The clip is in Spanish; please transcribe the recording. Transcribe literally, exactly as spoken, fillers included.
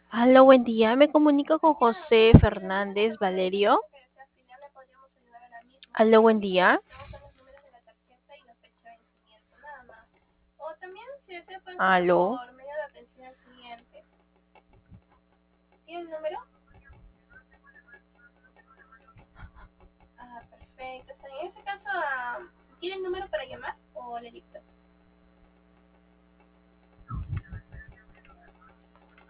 Aló, buen día. Me comunico con José Fernández Valerio. Aló, buen día. Aló.